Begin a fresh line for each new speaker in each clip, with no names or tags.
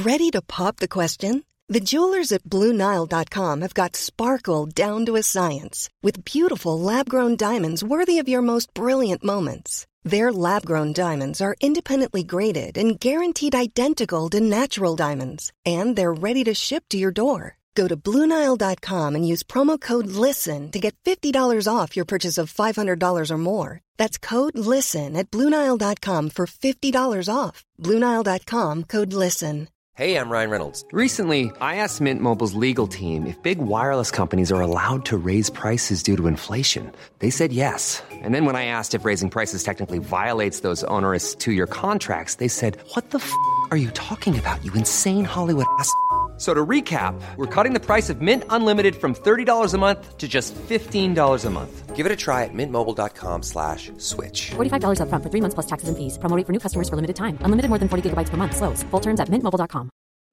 Ready to pop the question? The jewelers at BlueNile.com have got sparkle down to a science with beautiful lab-grown diamonds worthy of your most brilliant moments. Their lab-grown diamonds are independently graded and guaranteed identical to natural diamonds, and they're ready to ship to your door. Go to BlueNile.com and use promo code LISTEN to get $50 off your purchase of $500 or more. That's code LISTEN at BlueNile.com for $50 off. BlueNile.com, code LISTEN.
Hey, I'm Ryan Reynolds. Recently, I asked Mint Mobile's legal team if big wireless companies are allowed to raise prices due to inflation. They said yes. And then when I asked if raising prices technically violates those onerous two-year contracts, they said, "What the f*** are you talking about, you insane Hollywood ass f- So to recap, we're cutting the price of Mint Unlimited from $30 a month to just $15 a month. Give it a try at mintmobile.com/switch.
$45 up front for 3 months plus taxes and fees. Promo rate for new customers for limited time. Unlimited more than 40 gigabytes per month. Slows full terms at mintmobile.com.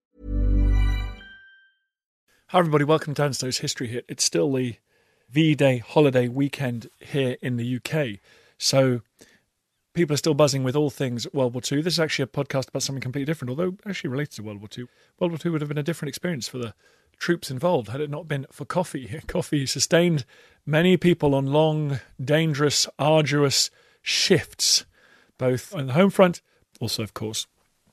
Hi everybody, welcome to Dan Snow's History Hit. It's still the V-Day holiday weekend here in the UK. So people are still buzzing with all things World War II. This is actually a podcast about something completely different, although actually related to World War II. World War II would have been a different experience for the troops involved had it not been for coffee. Coffee sustained many people on long, dangerous, arduous shifts, both on the home front, also, of course,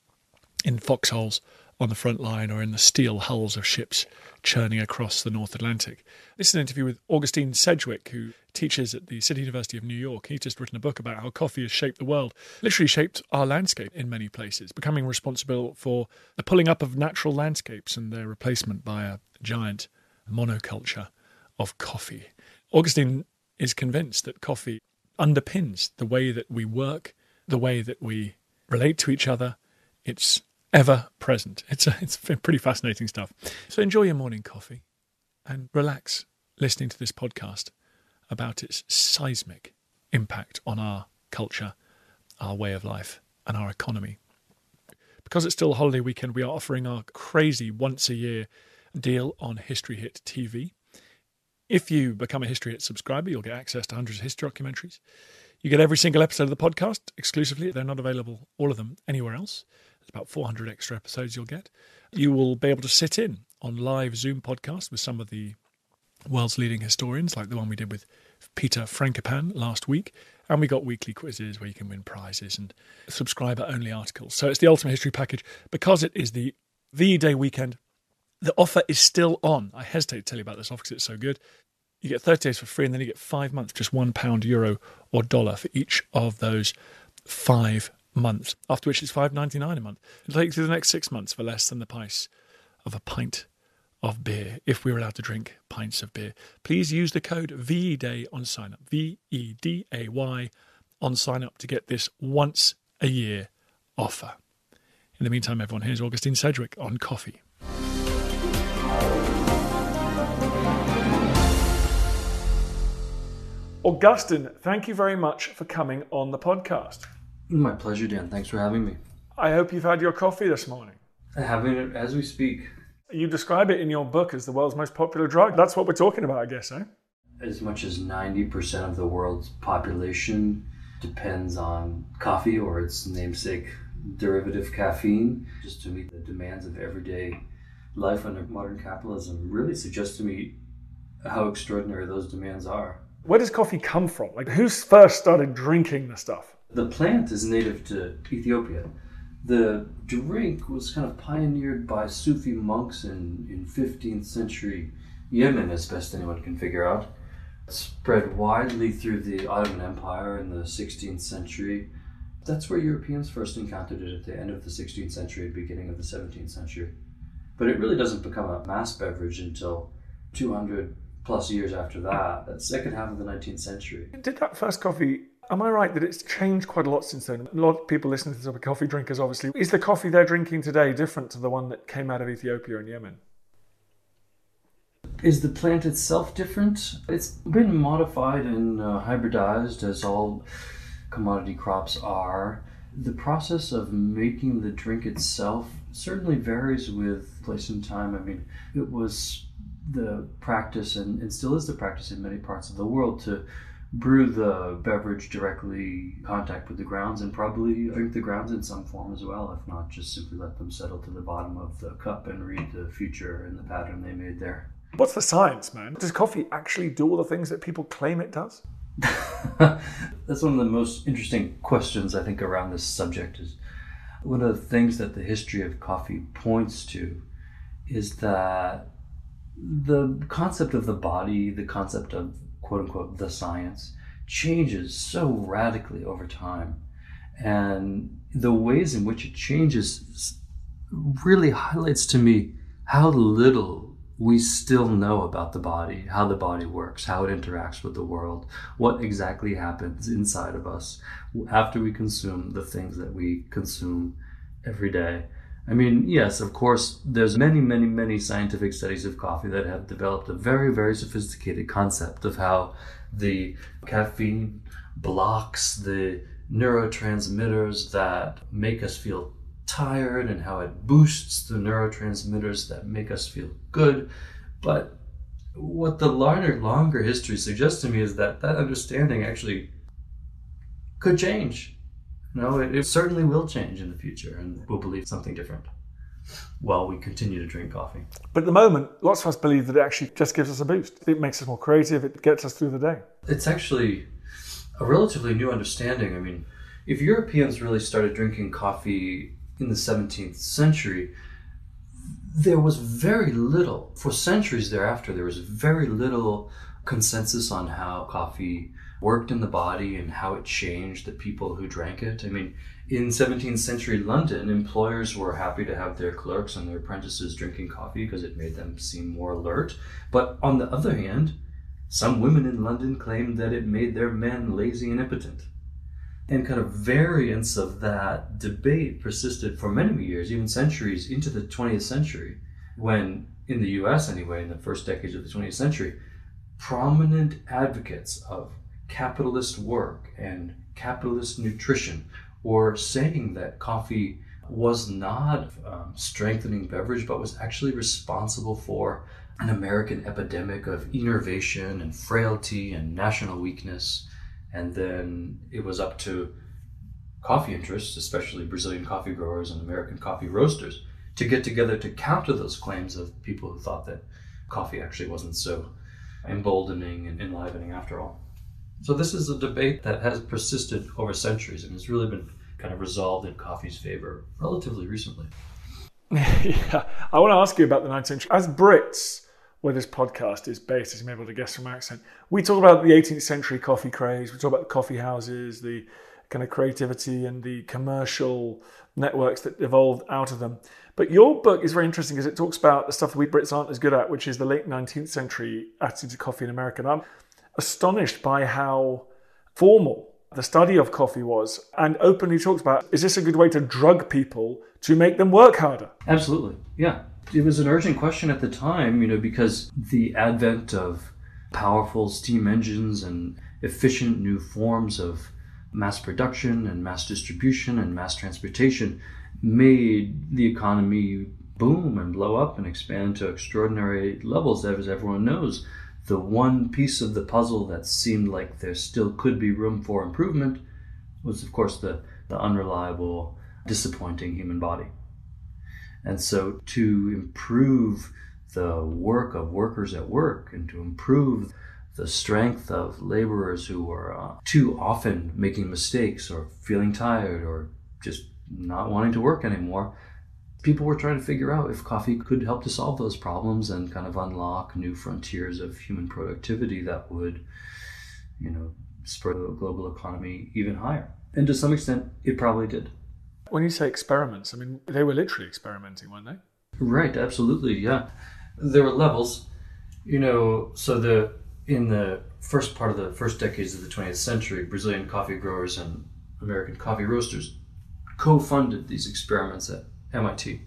in foxholes on the front line or in the steel hulls of ships churning across the North Atlantic. This is an interview with Augustine Sedgwick, who teaches at the City University of New York. He's just written a book about how coffee has shaped the world, literally shaped our landscape in many places, becoming responsible for the pulling up of natural landscapes and their replacement by a giant monoculture of coffee. Augustine is convinced that coffee underpins the way that we work, the way that we relate to each other. It's ever present. It's pretty fascinating stuff. So enjoy your morning coffee and relax listening to this podcast about its seismic impact on our culture, our way of life, and our economy. Because it's still a holiday weekend, we are offering our crazy once-a-year deal on History Hit TV. If you become a History Hit subscriber, you'll get access to hundreds of history documentaries. You get every single episode of the podcast exclusively. They're not available, all of them, anywhere else. There's about 400 extra episodes you'll get. You will be able to sit in on live Zoom podcasts with some of the world's leading historians, like the one we did with Peter Frankopan last week. And we got weekly quizzes where you can win prizes and subscriber-only articles. So it's the ultimate history package. Because it is the V-Day weekend, the offer is still on. I hesitate to tell you about this offer because it's so good. You get 30 days for free, and then you get 5 months, just £1, euro, or dollar for each of those 5 months, after which it's $5.99 a month. It'll take you through the next 6 months for less than the price of a pint of beer, if we're allowed to drink pints of beer. Please use the code VEDAY on sign-up, VEDAY on sign-up to get this once-a-year offer. In the meantime, everyone, here's Augustine Sedgwick on coffee. Augustine, thank you very much for coming on the podcast.
My pleasure, Dan. Thanks for having me.
I hope you've had your coffee this morning.
Having it as we speak.
You describe it in your book as the world's most popular drug. That's what we're talking about, I guess, eh?
As much as 90% of the world's population depends on coffee or its namesake derivative, caffeine, just to meet the demands of everyday life under modern capitalism, really suggests to me how extraordinary those demands are.
Where does coffee come from? Like, who first started drinking the stuff?
The plant is native to Ethiopia. The drink was kind of pioneered by Sufi monks in 15th century Yemen, as best anyone can figure out. It spread widely through the Ottoman Empire in the 16th century. That's where Europeans first encountered it at the end of the 16th century, beginning of the 17th century. But it really doesn't become a mass beverage until 200 plus years after that, the second half of the 19th century.
Did that first coffee, am I right that it's changed quite a lot since then? A lot of people listening to this are coffee drinkers, obviously. Is the coffee they're drinking today different to the one that came out of Ethiopia and Yemen?
Is the plant itself different? It's been modified and hybridized, as all commodity crops are. The process of making the drink itself certainly varies with place and time. I mean, it was the practice and still is the practice in many parts of the world to brew the beverage directly in contact with the grounds and probably drink the grounds in some form as well, if not just simply let them settle to the bottom of the cup and read the future in the pattern they made there.
What's the science, man? Does coffee actually do all the things that people claim it does?
That's one of the most interesting questions, I think, around this subject. Is one of the things that the history of coffee points to is that the concept of the body, the concept of quote-unquote the science, changes so radically over time. And the ways in which it changes really highlights to me how little we still know about the body, how the body works, how it interacts with the world, what exactly happens inside of us after we consume the things that we consume every day. I mean, yes, of course, there's many scientific studies of coffee that have developed a very sophisticated concept of how the caffeine blocks the neurotransmitters that make us feel tired and how it boosts the neurotransmitters that make us feel good. But what the longer history suggests to me is that understanding actually could change. No, it certainly will change in the future, and we'll believe something different while we continue to drink coffee.
But at the moment, lots of us believe that it actually just gives us a boost. It makes us more creative, it gets us through the day.
It's actually a relatively new understanding. I mean, if Europeans really started drinking coffee in the 17th century, there was very little, for centuries thereafter, there was very little consensus on how coffee worked in the body and how it changed the people who drank it. I mean, in 17th century London, employers were happy to have their clerks and their apprentices drinking coffee because it made them seem more alert. But on the other hand, some women in London claimed that it made their men lazy and impotent. And kind of variants of that debate persisted for many years, even centuries into the 20th century, when, in the US anyway, in the first decades of the 20th century, prominent advocates of capitalist work and capitalist nutrition were saying that coffee was not a strengthening beverage, but was actually responsible for an American epidemic of enervation and frailty and national weakness. And then it was up to coffee interests, especially Brazilian coffee growers and American coffee roasters, to get together to counter those claims of people who thought that coffee actually wasn't so emboldening and enlivening after all. So this is a debate that has persisted over centuries and has really been kind of resolved in coffee's favor relatively recently.
Yeah, I want to ask you about the 19th century. As Brits, where this podcast is based, as you may be able to guess from my accent, we talk about the 18th century coffee craze, we talk about the coffee houses, the kind of creativity and the commercial networks that evolved out of them. But your book is very interesting because it talks about the stuff that we Brits aren't as good at, which is the late 19th century attitude to coffee in America. And I'm astonished by how formal the study of coffee was, and openly talks about, is this a good way to drug people to make them work harder?
Absolutely, yeah. It was an urgent question at the time, because the advent of powerful steam engines and efficient new forms of mass production and mass distribution and mass transportation made the economy boom and blow up and expand to extraordinary levels, as everyone knows. The one piece of the puzzle that seemed like there still could be room for improvement was, of course, the unreliable, disappointing human body. And so to improve the work of workers at work and to improve the strength of laborers who were too often making mistakes or feeling tired or just not wanting to work anymore, people were trying to figure out if coffee could help to solve those problems and kind of unlock new frontiers of human productivity that would, spur the global economy even higher. And to some extent, it probably did.
When you say experiments, I mean, they were literally experimenting, weren't they?
Right, absolutely, yeah. There were levels, so in the first part of the first decades of the 20th century, Brazilian coffee growers and American coffee roasters co-funded these experiments at MIT,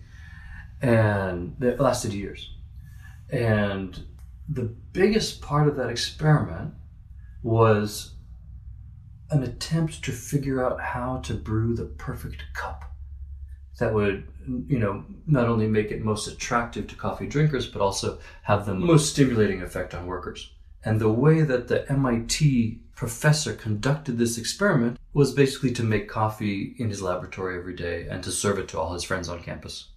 and they lasted years. And the biggest part of that experiment was an attempt to figure out how to brew the perfect cup that would, not only make it most attractive to coffee drinkers, but also have the most stimulating effect on workers. And the way that the MIT professor conducted this experiment was basically to make coffee in his laboratory every day and to serve it to all his friends on campus.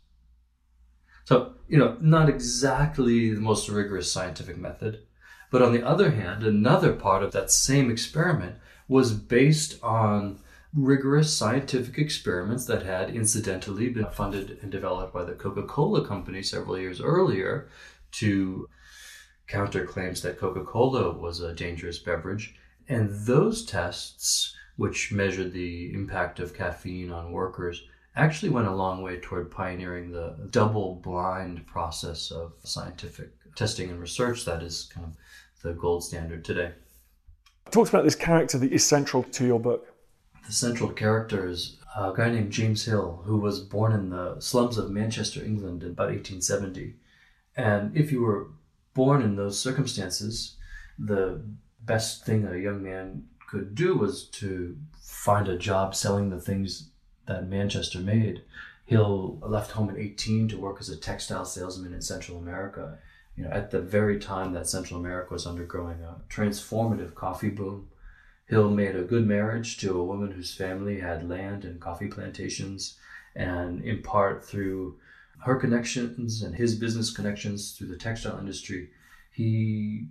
So, not exactly the most rigorous scientific method. But on the other hand, another part of that same experiment was based on rigorous scientific experiments that had incidentally been funded and developed by the Coca-Cola company several years earlier to counter claims that Coca-Cola was a dangerous beverage. And those tests, which measured the impact of caffeine on workers, actually went a long way toward pioneering the double-blind process of scientific testing and research that is kind of the gold standard today.
Talks about this character that is central to your book.
The central character is a guy named James Hill, who was born in the slums of Manchester, England in about 1870. And if you were born in those circumstances, the best thing that a young man could do was to find a job selling the things that Manchester made. Hill left home at 18 to work as a textile salesman in Central America. At the very time that Central America was undergoing a transformative coffee boom. Hill made a good marriage to a woman whose family had land and coffee plantations, and in part through her connections and his business connections through the textile industry, he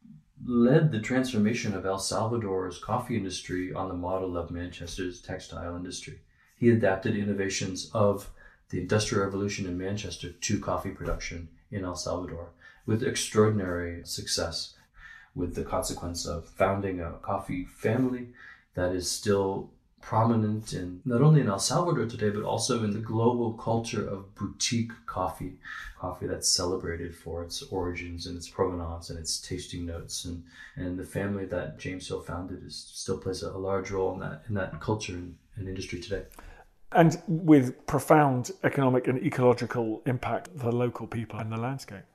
led the transformation of El Salvador's coffee industry on the model of Manchester's textile industry. He adapted innovations of the Industrial Revolution in Manchester to coffee production in El Salvador with extraordinary success, with the consequence of founding a coffee family that is still prominent in not only in El Salvador today, but also in the global culture of boutique coffee that's celebrated for its origins and its provenance and its tasting notes. And the family that James Hill founded still plays a large role in that culture and industry today.
And with profound economic and ecological impact for the local people and the landscape.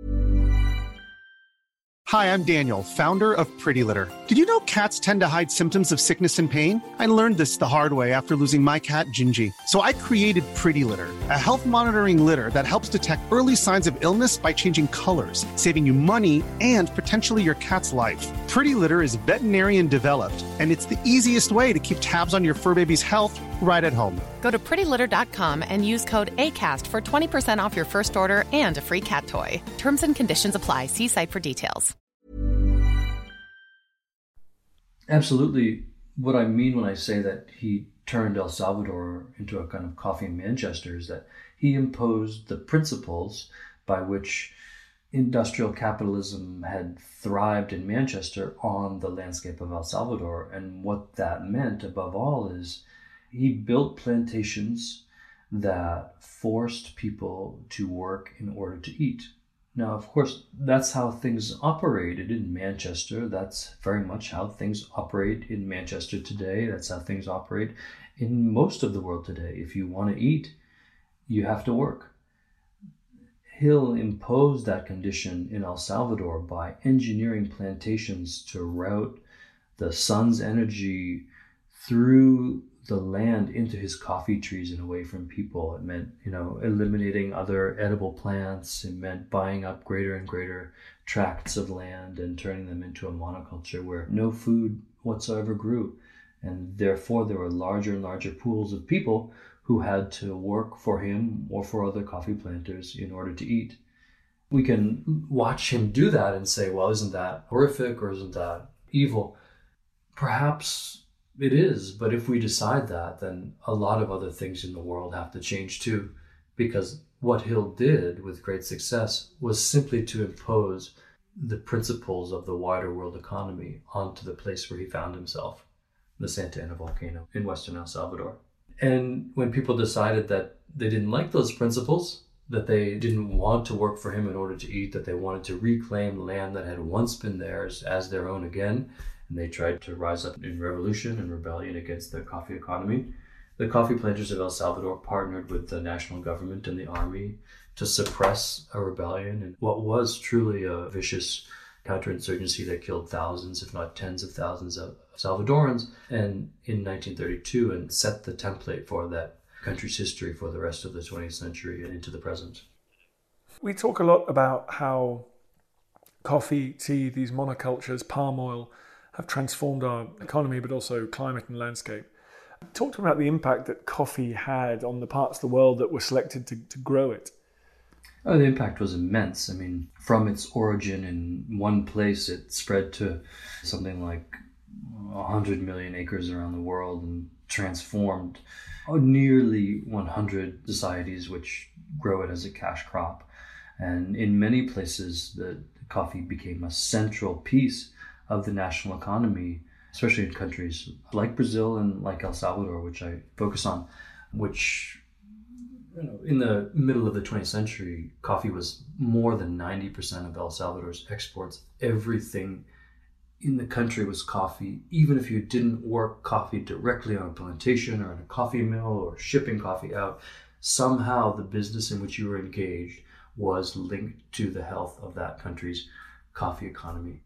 Hi, I'm Daniel, founder of Pretty Litter. Did you know cats tend to hide symptoms of sickness and pain? I learned this the hard way after losing my cat, Gingy. So I created Pretty Litter, a health monitoring litter that helps detect early signs of illness by changing colors, saving you money and potentially your cat's life. Pretty Litter is veterinarian developed, and it's the easiest way to keep tabs on your fur baby's health right at home.
Go to prettylitter.com and use code ACAST for 20% off your first order and a free cat toy. Terms and conditions apply. See site for details.
Absolutely. What I mean when I say that he turned El Salvador into a kind of coffee in Manchester is that he imposed the principles by which industrial capitalism had thrived in Manchester on the landscape of El Salvador. And what that meant, above all, is he built plantations that forced people to work in order to eat. Now, of course, that's how things operated in Manchester. That's very much how things operate in Manchester today. That's how things operate in most of the world today. If you want to eat, you have to work. Hill imposed that condition in El Salvador by engineering plantations to route the sun's energy through the land into his coffee trees and away from people. It meant, eliminating other edible plants. It meant buying up greater and greater tracts of land and turning them into a monoculture where no food whatsoever grew. And therefore, there were larger and larger pools of people who had to work for him or for other coffee planters in order to eat. We can watch him do that and say, well, isn't that horrific or isn't that evil? Perhaps it is, but if we decide that, then a lot of other things in the world have to change too, because what Hill did with great success was simply to impose the principles of the wider world economy onto the place where he found himself, the Santa Ana volcano in western El Salvador. And when people decided that they didn't like those principles, that they didn't want to work for him in order to eat, that they wanted to reclaim land that had once been theirs as their own again, and they tried to rise up in revolution and rebellion against the coffee economy, the coffee planters of El Salvador partnered with the national government and the army to suppress a rebellion and what was truly a vicious counterinsurgency that killed thousands, if not tens of thousands of Salvadorans, and in 1932, and set the template for that country's history for the rest of the 20th century and into the present.
We talk a lot about how coffee, tea, these monocultures, palm oil, have transformed our economy, but also climate and landscape. Talk to me about the impact that coffee had on the parts of the world that were selected to grow it.
Oh, the impact was immense. I mean, from its origin in one place, it spread to something like 100 million acres around the world and transformed nearly 100 societies which grow it as a cash crop. And in many places, the coffee became a central piece of the national economy, especially in countries like Brazil and like El Salvador, which I focus on, which in the middle of the 20th century, coffee was more than 90% of El Salvador's exports. Everything in the country was coffee. Even if you didn't work coffee directly on a plantation or in a coffee mill or shipping coffee out, somehow the business in which you were engaged was linked to the health of that country's coffee economy.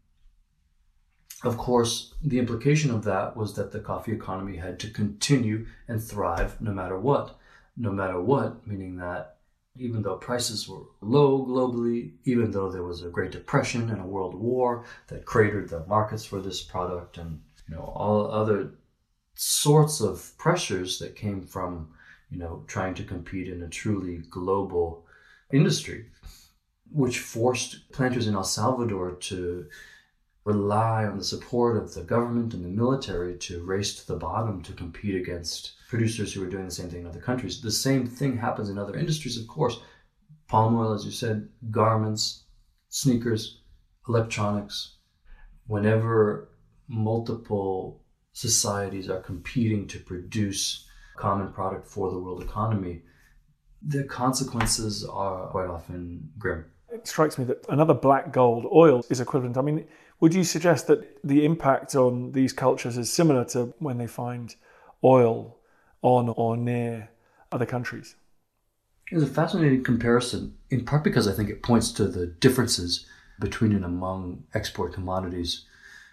Of course, the implication of that was that the coffee economy had to continue and thrive no matter what. No matter what, meaning that even though prices were low globally, even though there was a Great Depression and a world war that cratered the markets for this product, and all other sorts of pressures that came from trying to compete in a truly global industry, which forced planters in El Salvador to rely on the support of the government and the military to race to the bottom to compete against producers who were doing the same thing in other countries. The same thing happens in other industries, of course. Palm oil, as you said, garments, sneakers, electronics. Whenever multiple societies are competing to produce a common product for the world economy, the consequences are quite often grim.
It strikes me that another black gold oil is equivalent. I mean, would you suggest that the impact on these cultures is similar to when they find oil on or near other countries?
It's a fascinating comparison, in part because I think it points to the differences between and among export commodities.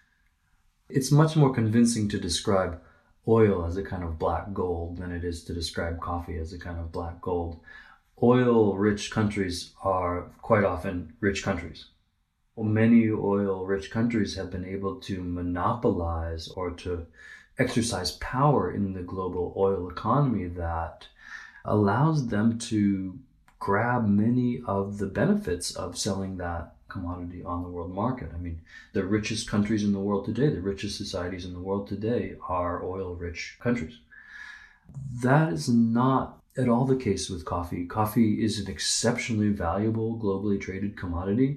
It's much more convincing to describe oil as a kind of black gold than it is to describe coffee as a kind of black gold. Oil-rich countries are quite often rich countries. Many oil-rich countries have been able to monopolize or to exercise power in the global oil economy that allows them to grab many of the benefits of selling that commodity on the world market. I mean, the richest countries in the world today, the richest societies in the world today are oil-rich countries. That is not at all the case with coffee. Coffee is an exceptionally valuable, globally traded commodity,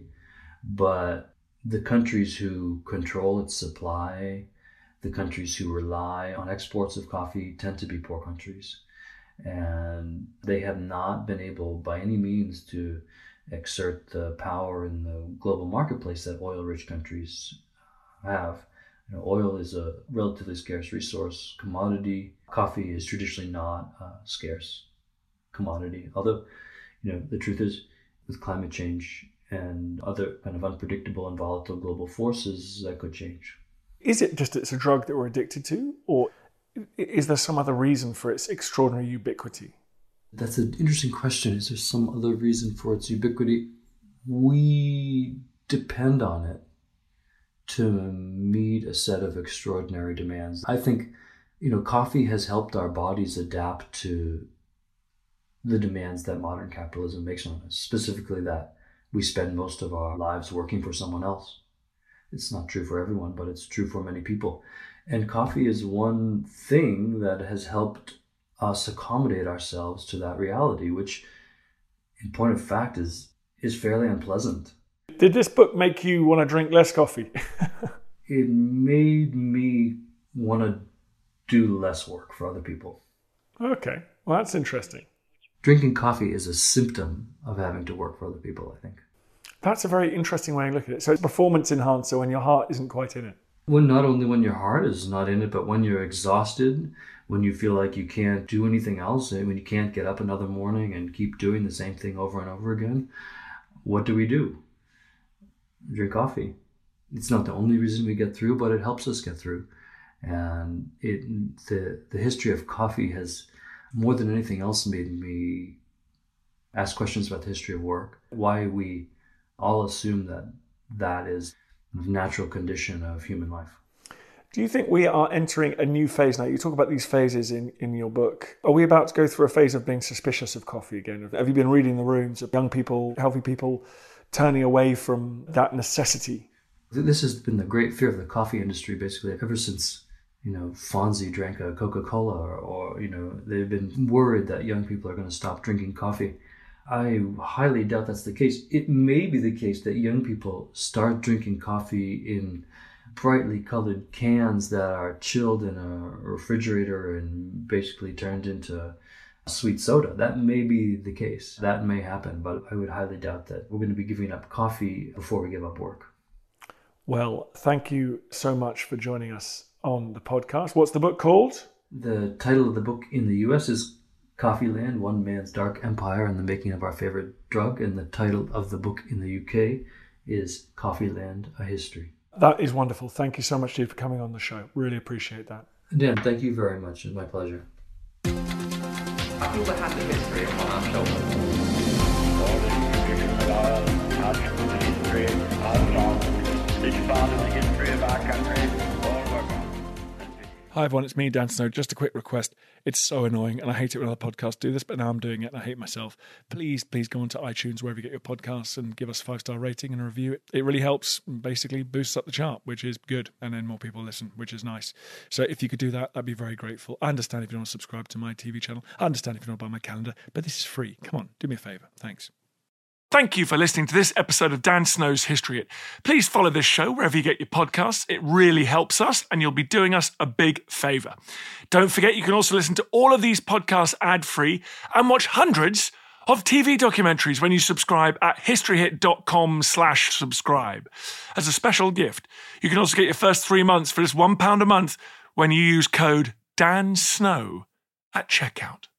but the countries who control its supply, the countries who rely on exports of coffee tend to be poor countries. And they have not been able by any means to exert the power in the global marketplace that oil-rich countries have. Oil is a relatively scarce resource commodity. Coffee is traditionally not a scarce commodity. Although, the truth is, with climate change and other kind of unpredictable and volatile global forces, that could change.
Is it just it's a drug that we're addicted to, or is there some other reason for its extraordinary ubiquity?
That's an interesting question. Is there some other reason for its ubiquity? We depend on it to meet a set of extraordinary demands. I think, coffee has helped our bodies adapt to the demands that modern capitalism makes on us, specifically that we spend most of our lives working for someone else. It's not true for everyone, but it's true for many people. And coffee is one thing that has helped us accommodate ourselves to that reality, which, in point of fact, is fairly unpleasant.
Did this book make you want to drink less coffee?
It made me want to do less work for other people.
Okay, well, that's interesting.
Drinking coffee is a symptom of having to work for other people, I think.
That's a very interesting way to look at it. So it's a performance enhancer when your heart isn't quite in it.
Not only when your heart is not in it, but when you're exhausted, when you feel like you can't do anything else, and when you can't get up another morning and keep doing the same thing over and over again, what do? Drink coffee. It's not the only reason we get through, but it helps us get through. And the history of coffee has, more than anything else, made me ask questions about the history of work. Why we all assume that that is the natural condition of human life.
Do you think we are entering a new phase now? You talk about these phases in your book. Are we about to go through a phase of being suspicious of coffee again? Have you been reading the rooms of young people, healthy people, turning away from that necessity?
This has been the great fear of the coffee industry, basically, ever since, Fonzie drank a Coca-Cola or they've been worried that young people are going to stop drinking coffee. I highly doubt that's the case. It may be the case that young people start drinking coffee in brightly colored cans that are chilled in a refrigerator and basically turned into sweet soda. That may be the case. That may happen, but I would highly doubt that we're going to be giving up coffee before we give up work.
Well, thank you so much for joining us on the podcast. What's the book called?
The title of the book in the US is Coffee Land, One Man's Dark Empire and the Making of Our Favorite Drug. And the title of the book in the UK is Coffee Land, A History.
That is wonderful. Thank you so much, Steve, for coming on the show. Really appreciate that.
Dan, thank you very much. It's my pleasure.
I feel the hand of history upon our shoulders.
All the information that I'll add to the history of knowledge is found in the history of our country.
Hi everyone, it's me, Dan Snow. Just a quick request. It's so annoying and I hate it when other podcasts do this, but now I'm doing it and I hate myself. Please go onto iTunes, wherever you get your podcasts, and give us a 5-star rating and a review. It really helps, basically boosts up the chart, which is good, and then more people listen, which is nice. So if you could do that, I'd be very grateful. I understand if you don't want to subscribe to my TV channel. I understand if you don't want to buy my calendar, but this is free. Come on, do me a favour. Thanks. Thank you for listening to this episode of Dan Snow's History Hit. Please follow this show wherever you get your podcasts. It really helps us and you'll be doing us a big favour. Don't forget you can also listen to all of these podcasts ad-free and watch hundreds of TV documentaries when you subscribe at historyhit.com/subscribe. As a special gift, you can also get your first 3 months for just £1 a month when you use code DANSNOW at checkout.